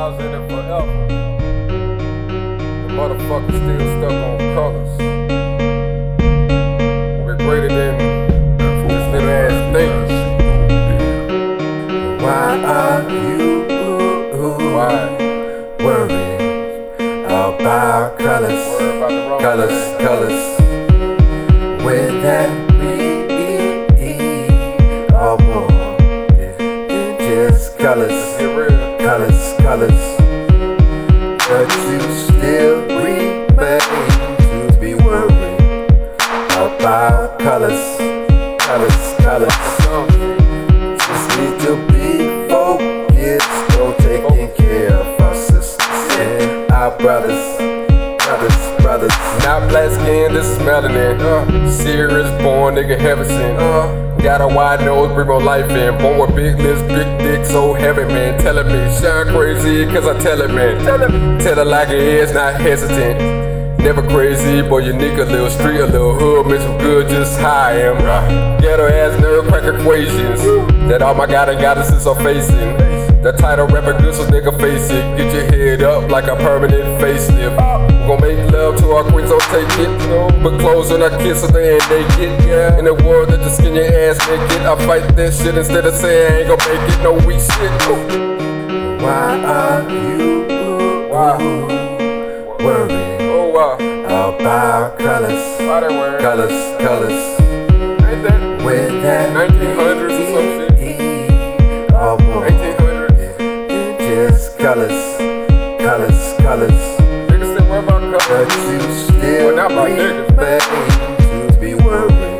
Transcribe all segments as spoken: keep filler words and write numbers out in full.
styles in it forever. The motherfucker still stuck on colors. We're greater than this little ass thing. Why are you Why? worried about colors? Worry about the wrong Colors, thing. colors. When that we are more than just colors, Get real. colors, colors. But you still remain to be worried about colors, colors, colors. Just need to be focused on taking care of our sisters and our brothers, brothers, brothers. Not black skin, this is melanin. Uh, serious born nigga heaven sent. Uh, got a wide nose, bring my life in. Born with big lips, big dick, so heavy, man. Telling me, shine crazy, cause I tell it, man. Tell it, tell it like it is, not hesitant. Never crazy, but unique, a little street, a little hood, makes some good just how I am. Ghetto ass nerve crack equations that all my god and goddesses are facing. The title rapper good, so nigga face it. Get your head up like a permanent facelift. We gon' make love to our queens, don't take it. Put clothes on our kids so they ain't naked. In the world that you skin your ass naked, I fight that shit instead of saying I ain't gon' make it. No weak shit. Why are you Why? worried Oh wow. about colors? Why they wearing? Colors, colors. Ain't that When that nineteen hundreds or some shit? are more eighteen hundreds. than just colors, colors, colors. Niggas still worry about But colors. you still Well, not my niggas. remain to be worried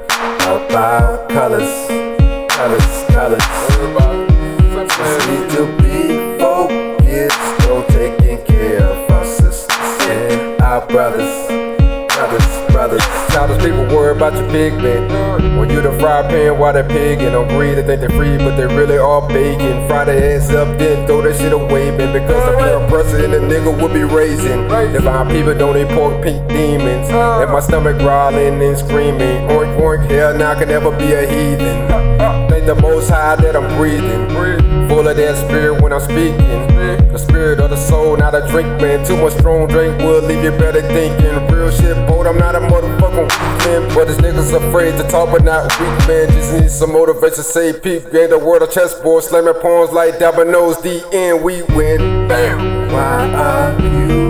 about colors, colors, colors. Worry about some Just shit. need to be focused on taking care of our sisters and our brothers, brothers, brothers. Childish people worry about your big man. When you the fry pan while they pigging on greed, they think they free, but they really are bacon. Fry their ass up, then throw that shit away, man. Because the blood pressure in the nigga would be raising. Divine people don't eat pork, pink demons. And my stomach growling and screaming. Oink, oink, hell now I can never be a heathen. Thank the most high that I'm breathing. Full of that spirit when I'm speaking. The spirit of the soul, not a drink, man. Too much strong drink will leave you better thinking. Real shit, boat, I'm not a motherfucking weakling. But these niggas afraid to talk, but not weak, man. Just need some motivation, say peep. Gain the world of chessboard, slamming pawns like dominoes. The end, we win. Bam. Why are you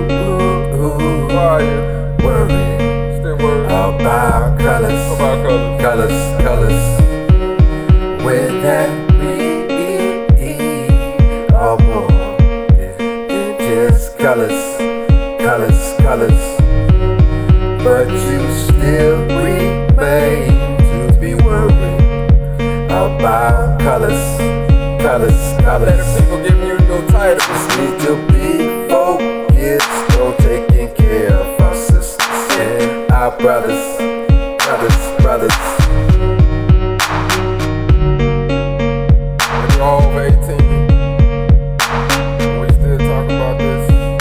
Why you worried still worried about colors, about colors? colors, colors? When that we are more than just colors, colors, colors. But you still remain to be worried about colors, colors, colors. People giving you no title. Just need to be focused on taking care of our sisters and our brothers, brothers, brothers. We're all over eighteen. We still talk about this.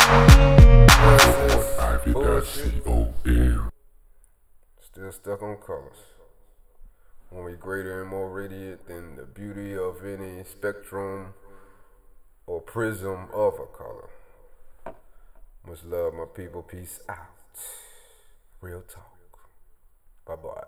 Bullshit. Still stuck on colors. When we greater and more radiant than the beauty of any spectrum or prism of a color. Much love, my people. Peace out. Real talk. Bye bye.